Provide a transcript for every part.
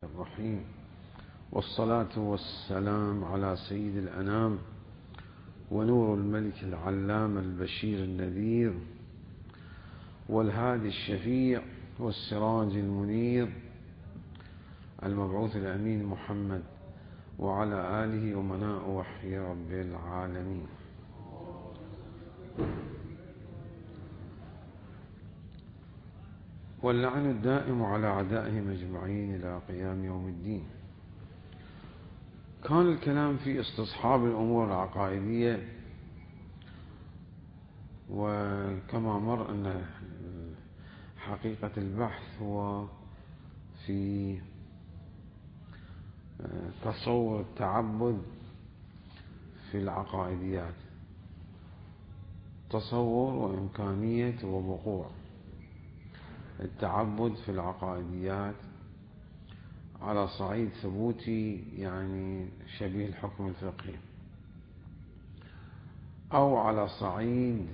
الرحيم، والصلاة والسلام على سيد الأنام ونور الملك العلام البشير النذير والهادي الشفيع والسراج المنير المبعوث الأمين محمد وعلى آله ومناء وحي رب العالمين. واللعن الدائم على أعدائهم أجمعين إلى قيام يوم الدين. كان الكلام في استصحاب الأمور العقائدية، وكما مر أن حقيقة البحث هو في تصور التعبد في العقائديات، تصور وإمكانية ووقوع التعبد في العقائديات على صعيد ثبوتي، يعني شبيه الحكم الفقهي، أو على صعيد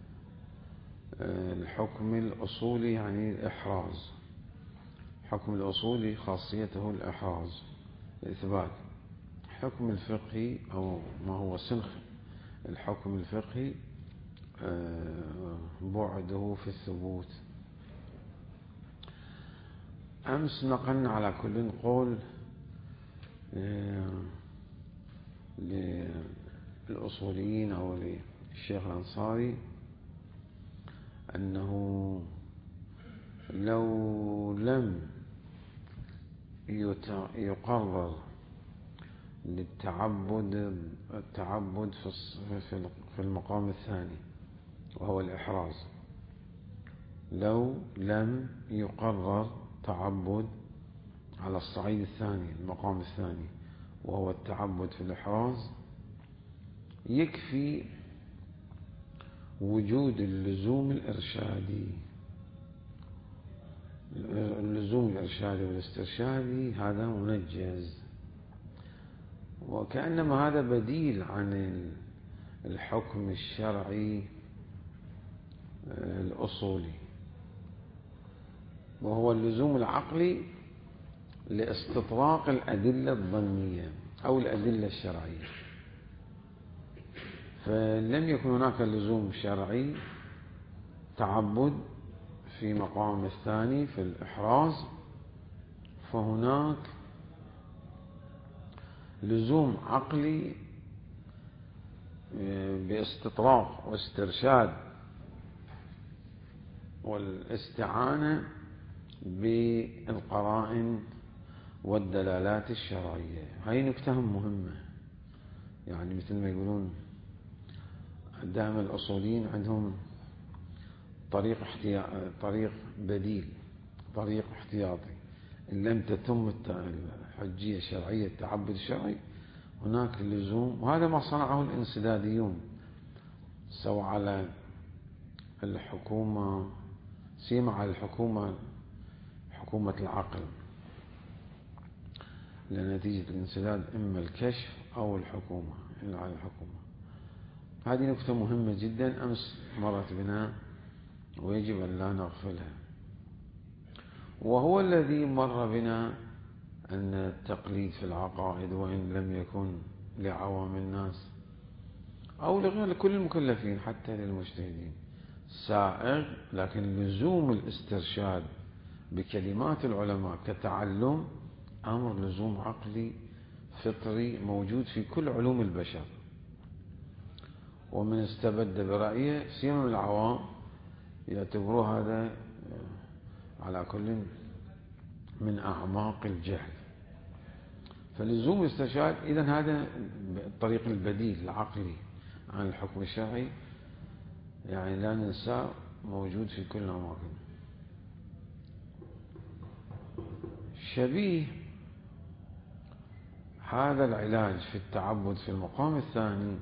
الحكم الأصولي، يعني الإحراز. الحكم الأصولي خاصيته الإحراز، الإثبات. الحكم الفقهي أو ما هو سنخ الحكم الفقهي بعده في الثبوت. أمس نقلنا على كل قول للأصوليين أو للشيخ الأنصاري أنه لو لم يقرر التعبد في المقام الثاني وهو الإحراز، لو لم يقرر تعبد على الصعيد الثاني، المقام الثاني وهو التعبد في الإحراز، يكفي وجود اللزوم الإرشادي. اللزوم الإرشادي والاسترشادي هذا منجز، وكأنما هذا بديل عن الحكم الشرعي الأصولي، وهو اللزوم العقلي لاستطراق الأدلة الظنية أو الأدلة الشرعية. فلم يكن هناك لزوم شرعي تعبد في مقام الثاني في الإحراز، فهناك لزوم عقلي باستطراق واسترشاد والاستعانة بالقرائن والدلالات الشرعية. هاي نكتة مهمة، يعني مثل ما يقولون دائما الأصوليين عندهم طريق بديل، طريق احتياطي. إن لم تتم الحجية الشرعية، التعبد الشرعي، هناك لزوم. وهذا ما صنعه الانسداديون، سواء على الحكومة، سيما على حكومة العقل، لنتيجة الانسداد إما الكشف أو الحكومة، إلا على الحكومة. هذه نكتة مهمة جدا أمس مرت بنا ويجب أن لا نغفلها. وهو الذي مر بنا أن التقليد في العقائد، وإن لم يكن لعوام الناس أو لغير كل المكلفين حتى للمجتهدين سائغ، لكن لزوم الاسترشاد بكلمات العلماء كتعلم أمر لزوم عقلي فطري موجود في كل علوم البشر. ومن استبد برأيه سيما من العوام يعتبروه هذا على كل من أعماق الجهل. فلزوم الاسترشاد إذن هذا الطريق البديل العقلي عن الحكم الشرعي، يعني لا ننسى موجود في كل الأماكن. شبيه هذا العلاج في التعبد في المقام الثاني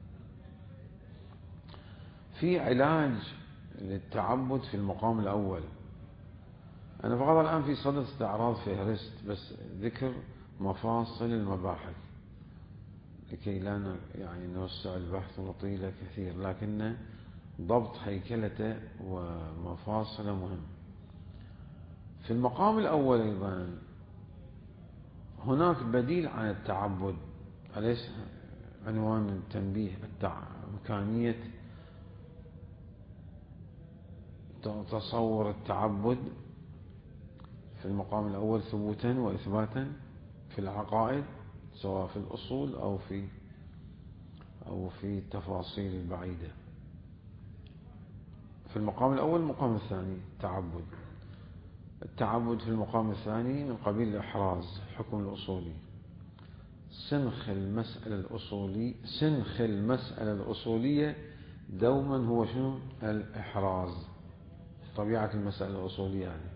في علاج للتعبد في المقام الأول. أنا فقط الآن في صدد استعراض فهرست بس ذكر مفاصل المباحث لكي لا يعني نوسع البحث ونطيله كثير، لكن ضبط هيكلته ومفاصله مهم. في المقام الأول أيضا هناك بديل عن التعبد، أليس عنوان التنبيه إمكانية تصور التعبد في المقام الأول ثبوتا وإثباتا في العقائد، سواء في الأصول أو في التفاصيل البعيدة. في المقام الأول المقام الثاني التعبد في المقام الثاني من قبيل الإحراز، الحكم الأصولي، سنخ المسألة الأصولية دوما هو شنو؟ الإحراز، طبيعة المسألة الأصولية يعني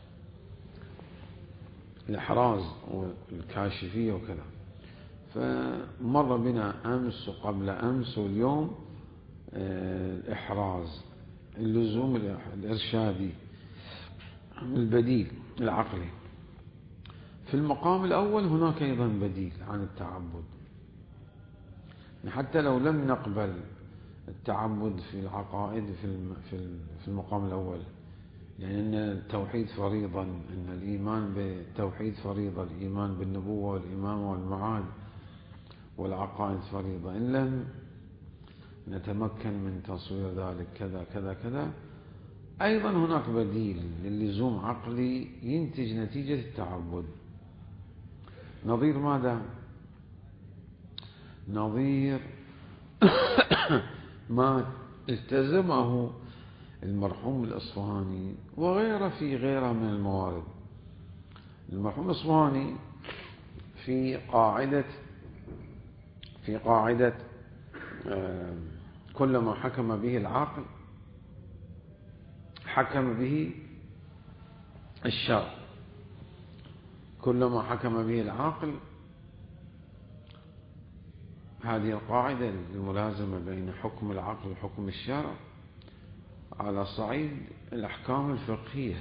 الإحراز والكاشفية وكذا. فمر بنا أمس وقبل أمس واليوم الإحراز، اللزوم الإرشادي، البديل العقلي. في المقام الأول هناك أيضا بديل عن التعبد، حتى لو لم نقبل التعبد في العقائد في المقام الأول، يعني أن التوحيد فريضة، أن الإيمان بالتوحيد فريضة، الإيمان بالنبوة والإمامة والمعاد والعقائد فريضة، إن لم نتمكن من تصوير ذلك كذا كذا كذا، أيضا هناك بديل للزوم عقلي ينتج نتيجة التعبد. نظير ماذا؟ نظير ما التزمه المرحوم الأصفهاني وغيره في غيره من الموارد. المرحوم الأصفهاني في قاعدة كل ما حكم به العقل حكم به الشرع، كل ما حكم به العقل، هذه القاعدة الملازمة بين حكم العقل وحكم الشرع على صعيد الأحكام الفقهية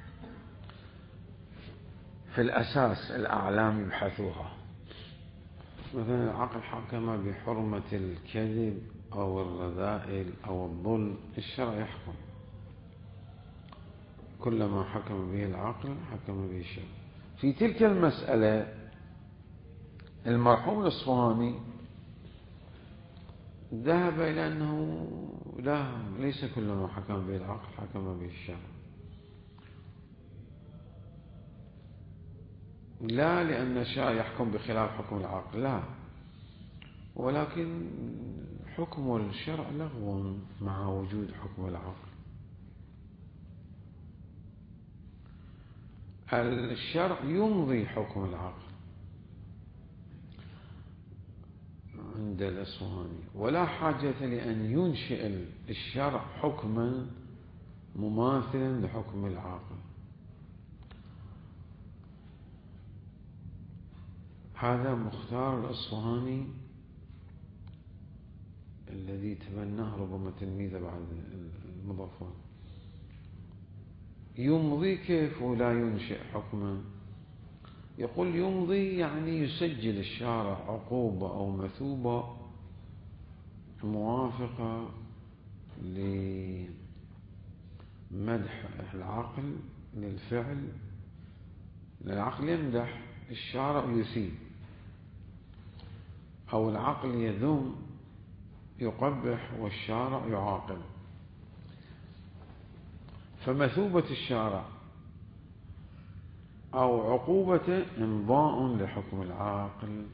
في الأساس الأعلام يبحثوها. مثلا العقل حكم بحرمة الكذب أو الرذائل أو الظلم، الشرع يحكم كل ما حكم به العقل حكم به الشرع. في تلك المسألة المرحوم الأصفهاني ذهب إلى أنه ليس كل ما حكم به العقل حكم به الشرع، لا لأن الشرع يحكم بخلاف حكم العقل، لا، ولكن حكم الشرع لغو مع وجود حكم العقل. الشرع يمضي حكم العقل عند الأصفهاني، ولا حاجة لأن ينشئ الشرع حكما مماثلا لحكم العقل. هذا مختار الأصفهاني الذي تبناه ربما تلميذه بعد المضافات. يمضي كيف ولا ينشئ حكما؟ يقول يمضي يعني يسجل الشارع عقوبة أو مثوبة موافقة لمدح العقل للفعل. العقل يمدح، الشارع يثيب، أو العقل يذم يقبح والشارع يعاقب. فمثوبة الشارع أو عقوبة إمضاء لحكم العاقل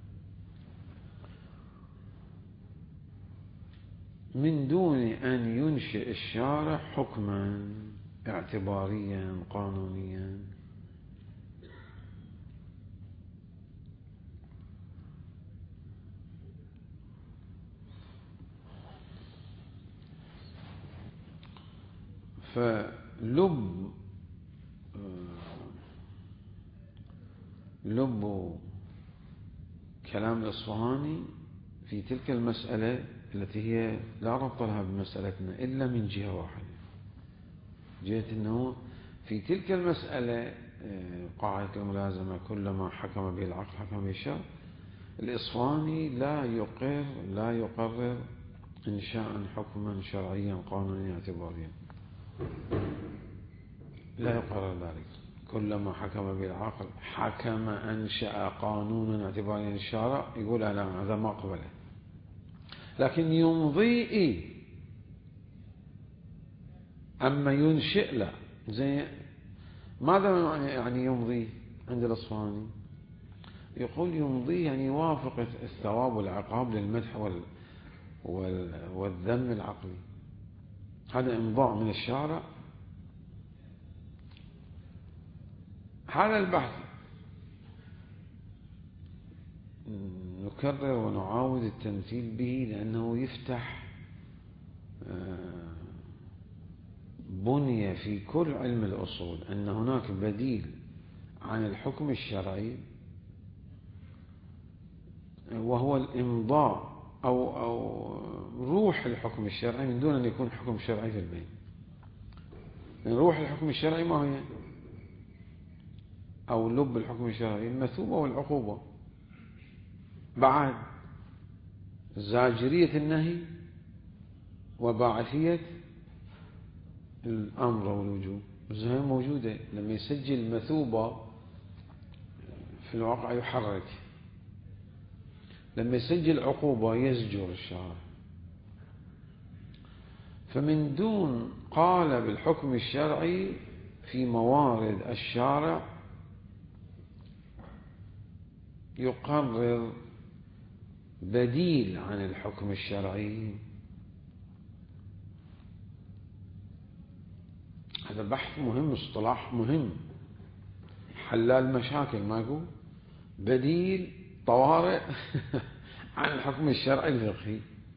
من دون أن ينشئ الشارع حكما اعتباريا قانونيا. فلب كلام الأصفهاني في تلك المسألة التي هي لا ربط لها بمسألتنا إلا من جهة واحدة، جهة أنه في تلك المسألة قاعدة الملازمة كل ما حكم به العقل حكم به الشرع، الإصفهاني لا يقرر إنشاء حكما شرعيا قانونيا اعتباريا، لا يقرر ذلك. كلما حكم بالعقل حكم أنشأ قانونا اعتباريا الشارع، يقول لا هذا ما قبله. لكن يمضي إيه، أما ينشئ لا. زي ماذا يعني يمضي عند الأصفهاني؟ يقول يمضي يعني يوافق الثواب والعقاب للمدح والذم العقلي. هذا إمضاء من الشارع. هذا البحث نكرر ونعاود التمثيل به لأنه يفتح بني في كل علم الأصول أن هناك بديل عن الحكم الشرعي، وهو الإمضاء أو روح الحكم الشرعي من دون أن يكون حكم شرعي في البين. من روح الحكم الشرعي ما هي؟ أو لب الحكم الشرعي المثوبة والعقوبة، بعد زاجرية النهي وباعثية الأمر والوجوب. هي موجودة. لما يسجل مثوبة في الواقع يحرك، لما يسجل عقوبة يزجر الشارع. فمن دون قال بالحكم الشرعي في موارد الشارع يقرر بديل عن الحكم الشرعي. هذا بحث مهم، اصطلاح مهم، حلال مشاكل. ما يقول بديل طوارئ عن الحكم الشرعي الفقهي.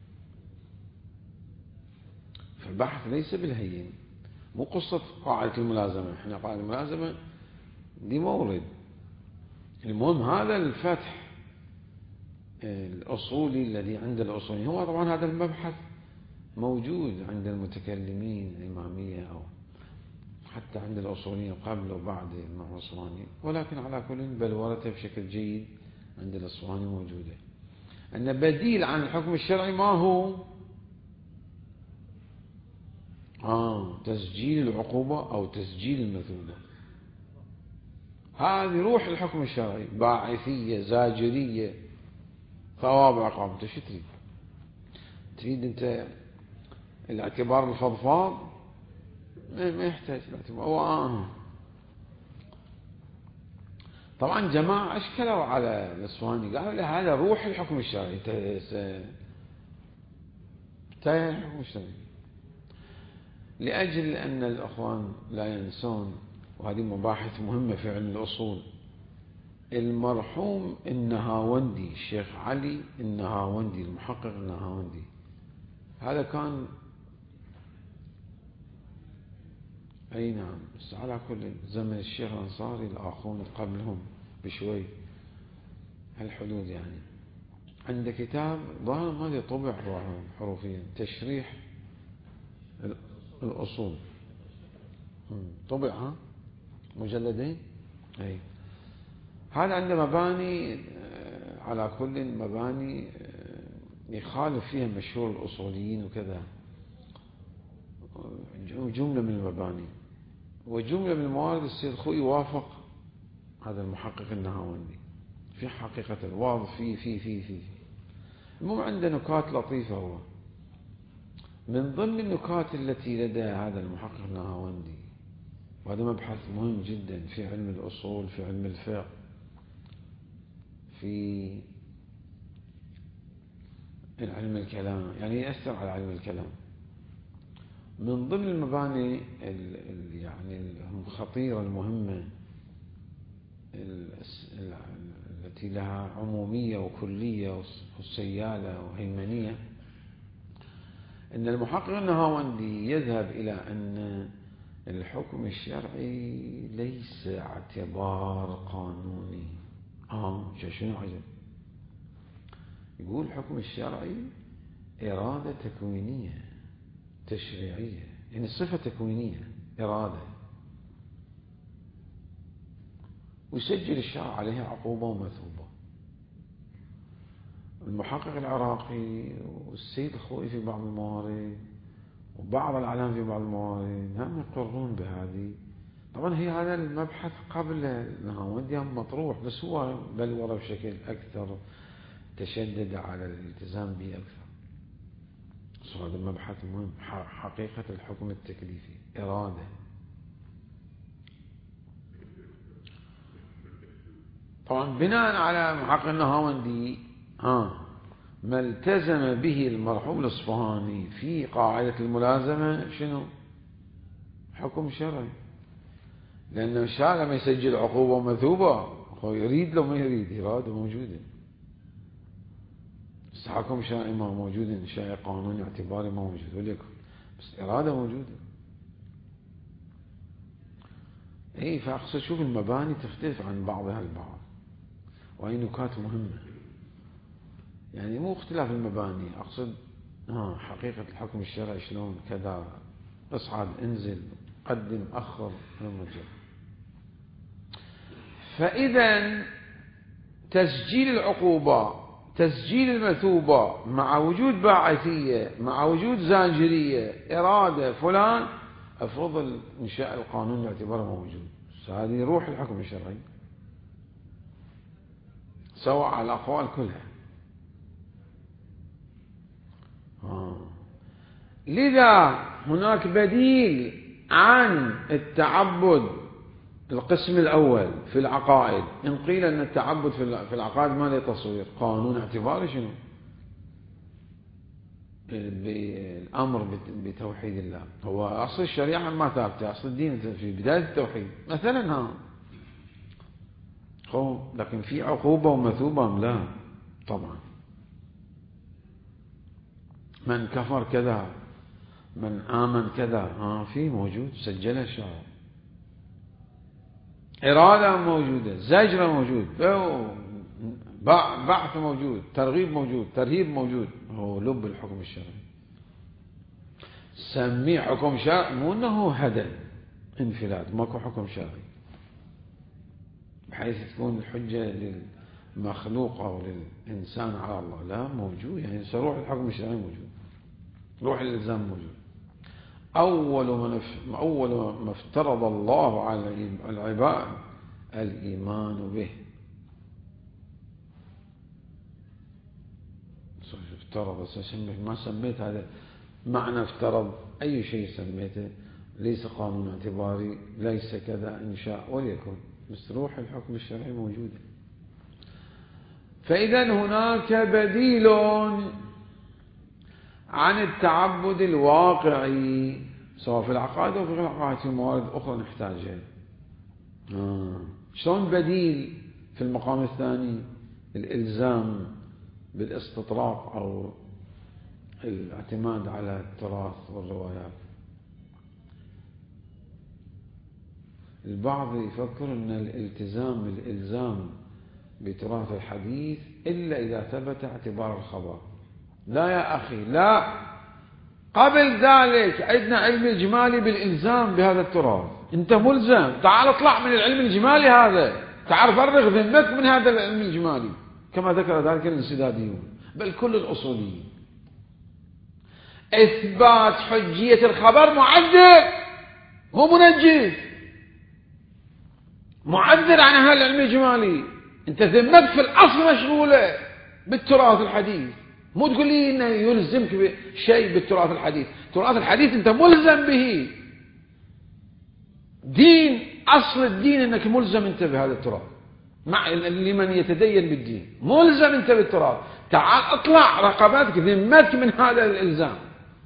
فالبحث ليس بالهين، مو قصة قاعدة الملازمة. احنا قاعدة الملازمة دي مورد. المهم هذا الفتح الأصولي الذي عند الأصوليين. هو طبعا هذا المبحث موجود عند المتكلمين الإمامية أو حتى عند الأصوليين قبل وبعد العثماني، ولكن على كل بلورته بشكل جيد عند الأصفهاني موجودة. أن بديل عن الحكم الشرعي ما هو؟ تسجيل العقوبة أو تسجيل المثوبة. هذه روح الحكم الشرعي، باعثية زاجرية ثواب عقاب. أنت شو تريد أنت الاعتبار الفضفاض؟ ما يحتاج الاعتبار. طبعا جماعة أشكلوا على الأصفهاني، قالوا له هذا روح الحكم الشرعي. الحكم الشرعي لأجل أن الأخوان لا ينسون، وهذه مباحث مهمة في علم الأصول. المرحوم النهاوندي، الشيخ علي النهاوندي، المحقق النهاوندي، هذا كان أي نعم، بس على كل زمن الشيخ الأنصاري الآخرون قبلهم بشوي هالحدود. يعني عنده كتاب ظاهر ما طبع حروفيا، تشريح الأصول، طبع مجلدين. أي هذا عنده مباني على كل مباني يخالف فيها مشهور الأصوليين وكذا، جملة من المباني وجملة من الموارد. السيد الخوئي وافق هذا المحقق النهاوندي في حقيقة الواضح في المهم عنده نكات لطيفة. هو من ضمن النكات التي لدى هذا المحقق النهاوندي، وهذا مبحث مهم جدا في علم الأصول، في علم الفقه، في علم الكلام، يعني يأثر على علم الكلام. من ضمن المباني يعني الخطيرة المهمة التي لها عمومية وكلية وسيالة وهيمنية، أن المحقق النهاوندي يذهب إلى أن الحكم الشرعي ليس اعتبار قانوني. شنو عجب؟ يقول الحكم الشرعي إرادة تكوينية تشريعية، يعني صفة تكوينية، إرادة، ويسجل الشرع عليها عقوبة ومثوبة. المحقق العراقي والسيد الخوئي في بعض الموارد وبعض الأعلام في بعض الموارد هم يقرون بهذه. طبعا هي هذا المبحث قبل النهاوندي مطروح، بس هو بلور بشكل أكثر، تشدد على الالتزام به أكثر. هذا المبحث مهم، حقيقة الحكم التكليفي، إرادة. طبعا بناء على محقق النهاوندي ما التزم به المرحوم الإصفهاني في قاعدة الملازمة شنو؟ حكم شرعي. لأن الشارع لما يسجل عقوبة ومثوبة هو يريد لو ما يريد، إرادة موجودة. بس حكم شرعي ما موجود، شرعي قانوني اعتباري ما موجود وليكن، بس إرادة موجودة. إيه، فأقصد شوف المباني تختلف عن بعضها البعض، وهي نكات مهمة. يعني مو اختلاف المباني، أقصد حقيقة الحكم الشرعي شلون كذا، اصعد انزل قدم أخر المجال. فإذا تسجيل العقوبة، تسجيل المثوبة، مع وجود باعثية، مع وجود زاجرية، إرادة فلان، أفرض إنشاء القانون باعتباره موجود. هذه روح الحكم الشرعي سواء على الأقوال كلها. لذا هناك بديل عن التعبد القسم الأول في العقائد. إن قيل أن التعبد في العقائد ما له تصوير، قانون اعتباري شنو؟ بالأمر بتوحيد الله. هو أصل الشريعة ما ثابتة، أصل الدين في بداية التوحيد مثلا لكن في عقوبة ومثوبة لا طبعا. من كفر كذا، من آمن كذا، في موجود، سجلها الشرع. إرادة موجودة، زجر موجود، بعث موجود، ترغيب موجود، ترهيب موجود. هو لب الحكم الشرعي. سميه حكم شرعي، مو انه هدى انفلات، ماكو حكم شرعي بحيث تكون الحجة للمخلوق او للإنسان على الله. لا، موجود. يعني روح الحكم الشرعي موجود، روح الإلزام موجود. أول ما افترض الله على العباد الإيمان به. افترض، ما سميت هذا معنى افترض، أي شيء سميته ليس قانون اعتباري، ليس كذا إنشاء وليكن، بس روح الحكم الشرعي موجودة. فإذا هناك بديل عن التعبد الواقعي سواء في العقائد أو في العقائد، في موارد أخرى نحتاجها. شلون بديل في المقام الثاني؟ الإلزام بالاستطراق أو الاعتماد على التراث والروايات. البعض يفكر أن الإلزام بتراث الحديث إلا إذا ثبت اعتبار الخبر. لا يا أخي، لا. قبل ذلك عندنا علم الإجمالي بالإلزام بهذا التراث. أنت ملزم، تعال اطلع من العلم الإجمالي هذا، تعال فرغ ذمتك من هذا العلم الإجمالي، كما ذكر ذلك الانسداديون بل كل الأصوليين. إثبات حجية الخبر معذر، هو منجز، معذر عن هذا العلم الإجمالي. أنت ذمتك في الأصل مشغولة بالتراث الحديث، مو تقول لي إنه يلزمك بشيء بالتراث الحديث. تراث الحديث أنت ملزم به، دين، أصل الدين أنك ملزم أنت بهذا التراث. مع لمن يتدين بالدين ملزم أنت بالتراث. تعال اطلع رقبتك ذمتك من هذا الإلزام.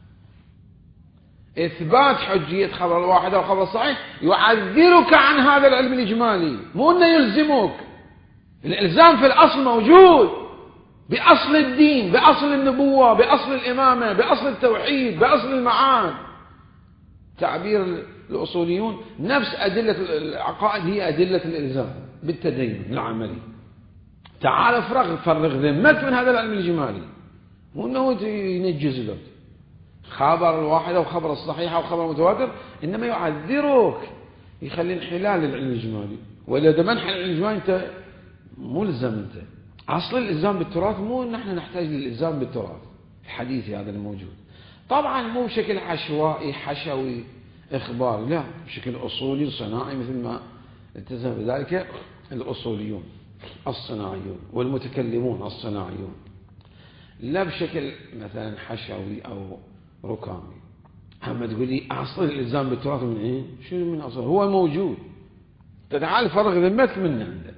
إثبات حجية خبر الواحد أو خبر الصحيح يعذرك عن هذا العلم الإجمالي، مو أنه يلزمك. الإلزام في الأصل موجود، بأصل الدين، بأصل النبوة، بأصل الإمامة، بأصل التوحيد، بأصل المعاد. تعبير الأصوليون نفس أدلة العقائد هي أدلة الإلزام بالتدين العملي. تعال فرغ ذمتك من هذا العلم الإجمالي، مو أنه ينجز لك خبر الواحد أو خبر الصحيح أو خبر المتواتر، إنما يعذرك، يخلي انحلال العلم الإجمالي. وإذا ده منحل العلم الإجمالي أنت ملزم. أنت أصل الإلزام بالتراث مو أن احنا نحتاج للإلزام بالتراث الحديثي هذا الموجود. طبعا مو بشكل عشوائي حشوي إخبار، لا، بشكل أصولي صناعي مثل ما التزم بذلك الأصوليون الصناعيون والمتكلمون الصناعيون، لا بشكل مثلا حشوي أو ركامي. أما تقول لي أصل الإلزام بالتراث من إيه؟ شنو من أصل؟ هو موجود، تعال فرغ ذمتك منه عنده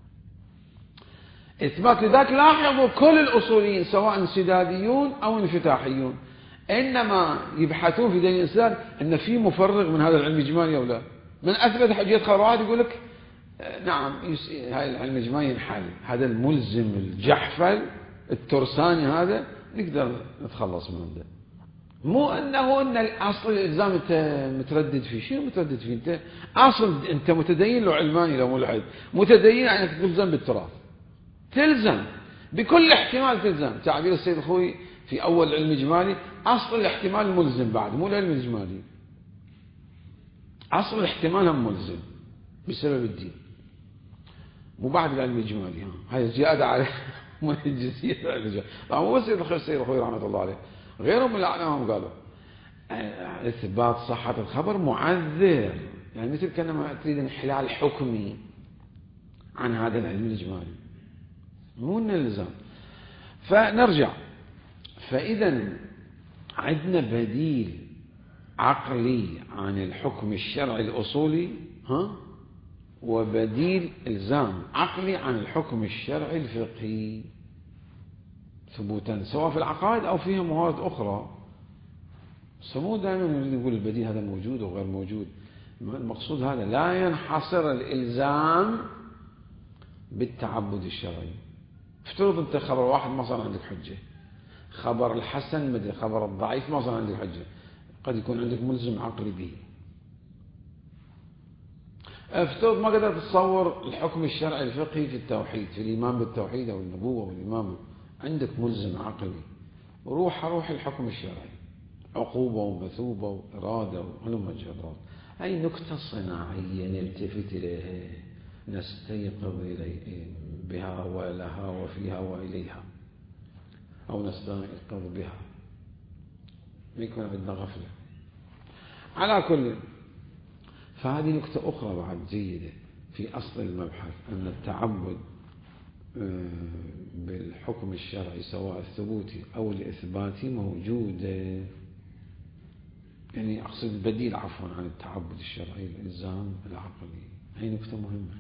إثبات. لذلك لاحظوا كل الأصوليين سواء انسداديون أو انفتاحيون إنما يبحثون في دليل الانسداد أن في مفرغ من هذا العلم الإجمالي أو لا. من أثبت حجية خرائط يقول لك نعم هاي العلم الإجمالي ينحل، هذا الملزم الجحفل الترساني هذا نقدر نتخلص من عنده. مو أنه أن الأصل الإلزام أنت متردد فيه. شنو متردد فيه أنت؟ أصل أنت متدين لو علماني لو ملحد، متدين يعني تلزم بالتراث، تلزم بكل احتمال، تلزم. تعبير السيد الخوي في أول علم إجمالي أصل الاحتمال ملزم، بعد مو العلم الإجمالي، أصل الاحتمال هم ملزم بسبب الدين، مو بعد العلم الإجمالي. هاي زيادة على من الجنسية العلم الإجمالي. طبعا مو بس السيد الخوي رحمة الله عليه، غيرهم من الأعلام قالوا إثبات صحة الخبر معذر، يعني مثل كأنما تريد انحلال حكمي عن هذا العلم الإجمالي، مو الالزام. فنرجع، فإذا عندنا بديل عقلي عن الحكم الشرعي الأصولي، وبديل إلزام عقلي عن الحكم الشرعي الفقهي ثبوتا، سواء في العقائد أو فيها موارد أخرى. سمو دائما يقول البديل هذا موجود وغير موجود. المقصود هذا لا ينحصر الإلزام بالتعبد الشرعي. افترض أنت خبر واحد ما صار عندك حجة، خبر الحسن مدري، خبر الضعيف ما صار عندك حجة، قد يكون عندك ملزم عقلي به. افترض ما قدرت تتصور الحكم الشرعي الفقهي في التوحيد، في الإيمان بالتوحيد أو النبوة والإمامة، عندك ملزم عقلي، روح الحكم الشرعي، عقوبة ومثوبة وإرادة وعلم الجرات. أي نكتة صناعية نلتفت إليها نستيقظ بها ولها وفيها وإليها، أو نستيقظ بها، يكون عندنا غفلة. على كل، فهذه نكتة أخرى بعد جيدة في أصل المبحث، أن التعبد بالحكم الشرعي سواء الثبوتي أو الإثباتي موجودة، يعني أقصد بديل عفوا عن التعبد الشرعي الإلزام العقلي. هي نكتة مهمة.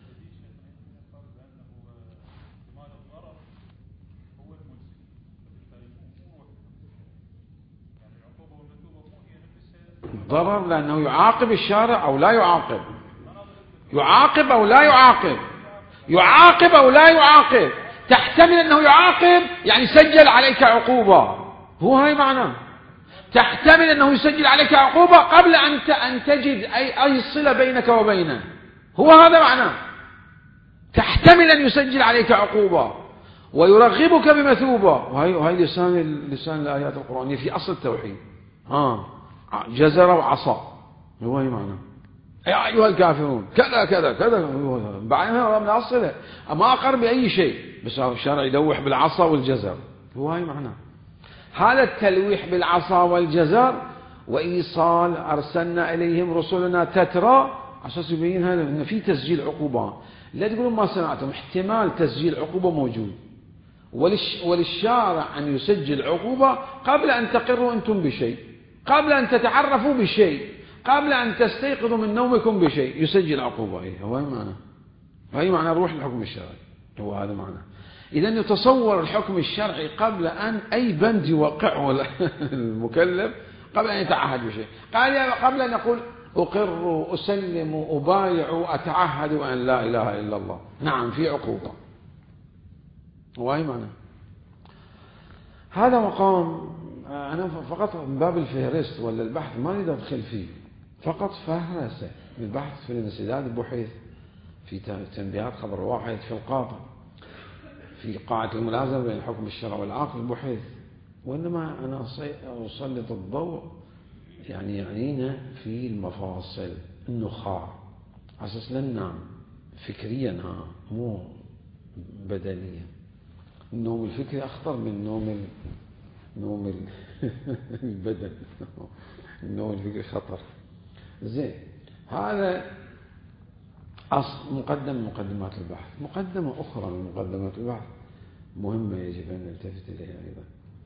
الضرر لأنه يعاقب الشارع أو لا يعاقب، يعاقب أو لا يعاقب، يعاقب أو لا يعاقب. تحتمل أنه يعاقب يعني سجل عليك عقوبة، هو هاي معناه. تحتمل أنه يسجل عليك عقوبة قبل أن تجد أي صلة بينك وبينه، هو هذا معناه. تحتمل أن يسجل عليك عقوبة ويرغبك بمثوبة، وهي لسان الآيات القرآنية في أصل التوحيد. جزر وعصا، هو هي معناه يا أيها الكافرون كذا كذا كذا، بعدها من أصله ما أقر بأي شيء، بس الشرع يدوح بالعصا والجزر، هو هي معناه. هذا التلويح بالعصا والجزر وإيصال أرسلنا إليهم رسلنا تترى، أساس يبين هذا أن في تسجيل عقوبة. لا تقولون ما سمعتم، احتمال تسجيل عقوبة موجود، وللشارع أن يسجل عقوبة قبل أن تقروا أنتم بشيء، قبل أن تتعرفوا بشيء، قبل أن تستيقظوا من نومكم بشيء، يسجل عقوبة. هو معنى، هي معنى روح الحكم الشرعي، هو هذا معنى. إذا يتصور الحكم الشرعي قبل أن أي بند يوقعه المكلف، قبل أن يتعهد بشيء، قبل أن يقول أقر أسلم أبايع أتعهد أن لا إله إلا الله، نعم في عقوبة، هو هي معنى. هذا مقام أنا فقط من باب الفهرست ولا البحث ما أريد أدخل فيه، فقط فهرسة البحث في الانسداد البحيث في تنبيهات خبر واحد في القاطع في قاعة الملازمة بين الحكم الشرعي والعقل البحيث. وإنما أنا أسلط الضوء يعني يعنينا في المفاصل النخاع، أساس لن ننام فكريا مو بدنيا. النوم الفكري أخطر من نوم البدن. النوم الفكري خطر. زين، هذا أصل مقدمات البحث. مقدمة أخرى من مقدمات البحث مهمة يجب أن نلتفت إليها أيضا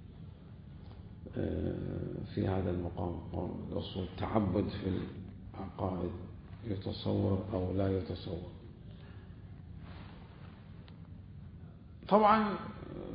في هذا المقام، الأصول التعبد في العقائد، يتصور أو لا يتصور. طبعا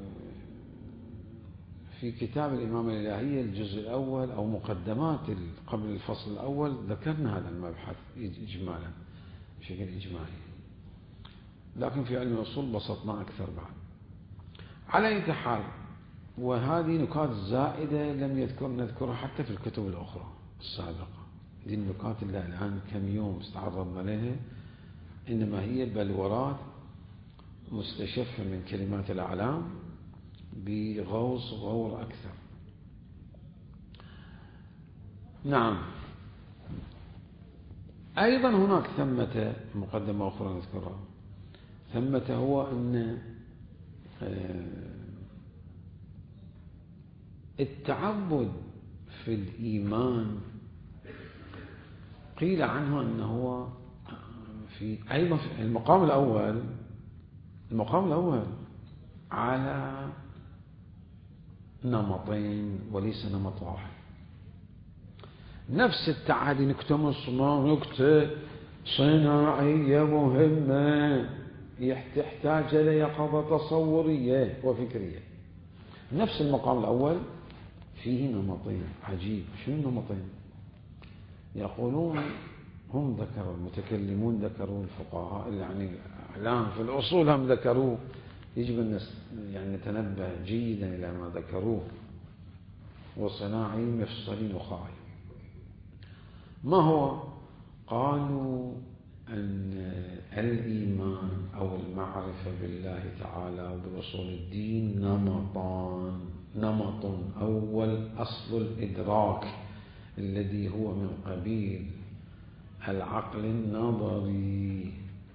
في كتاب الإمامة الإلهية الجزء الأول أو مقدمات قبل الفصل الأول ذكرنا هذا المبحث إجمالا بشكل إجمالي، لكن في علم الأصول بسطنا أكثر بعد. على أي حال، وهذه نكات زائدة لم نذكرها حتى في الكتب الأخرى السابقة. دي النكات اللي الآن كم يوم استعرضنا لها، إنما هي بلورات مستشفة من كلمات الأعلام بغوص غور أكثر. نعم، أيضا هناك ثمة مقدمة أخرى نذكرها. ثمة هو أن التعبد في الإيمان قيل عنه أنه هو أيضا في المقام الأول على نمطين وليس نمط واحد. نفس التعالي نكتة مصنوعة، نكتة صناعية مهمة تحتاج إلى يقظة تصورية وفكرية. نفس المقام الأول فيه نمطين عجيب. شنو النمطين؟ يقولون هم ذكروا المتكلمون، ذكروا الفقهاء، يعني الأعلام في الأصول هم ذكروه. يجب أن يعني نتنبه جيدا إلى ما ذكروه. وصناعي مفصلي نخاعي. ما هو؟ قالوا أن الإيمان أو المعرفة بالله تعالى بأصول الدين نمطان. نمط أول أصل الإدراك الذي هو من قبيل العقل النظري.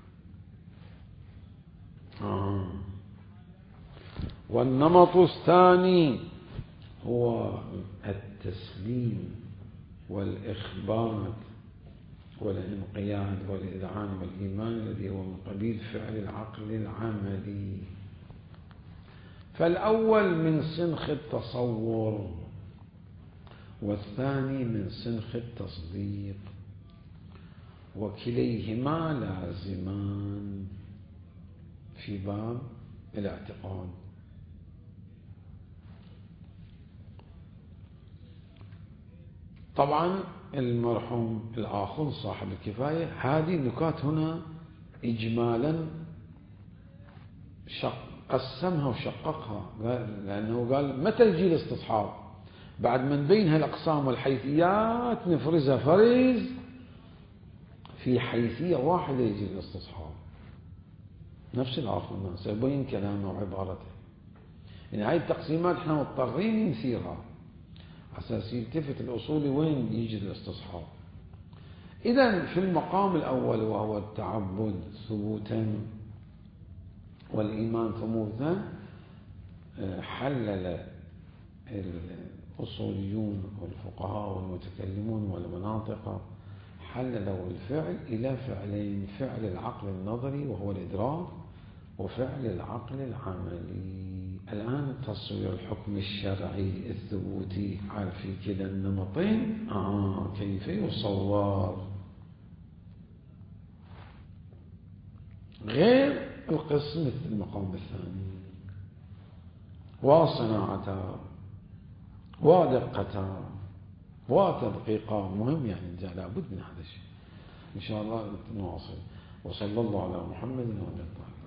والنمط الثاني هو التسليم والإخبات والانقياد والإذعان والإيمان الذي هو من قبيل فعل العقل العملي. فالأول من سنخ التصور والثاني من سنخ التصديق، وكليهما لازمان في باب الاعتقاد. طبعا المرحوم الآخر صاحب الكفاية هذه النكات هنا إجمالا قسمها وشققها، لأنه قال متى يجي الاستصحاب؟ بعد ما نبين هالأقسام والحيثيات نفرزها فرز في حيثية واحدة يجي الاستصحاب. نفس الآخر ما سيبين كلامه وعبارته. يعني هاي التقسيمات احنا مضطرين نثيرها أساس يلتفت الأصولي وين يجي الاستصحاب. إذن في المقام الأول وهو التعبد ثبوتا والإيمان ثبوتا، حلل الأصوليون والفقهاء والمتكلمون والمناطق حللوا الفعل إلى فعلين: فعل العقل النظري وهو الإدراك، وفعل العقل العملي. الآن تصوير الحكم الشرعي الثبوتي في كلا النمطين كيف يصور غير القسم المقام الثاني، وصناعته ودقته وتدقيقه. مهم يعني لابد من هذا الشيء. إن شاء الله نواصل. وصلى الله على محمد وعلى آله.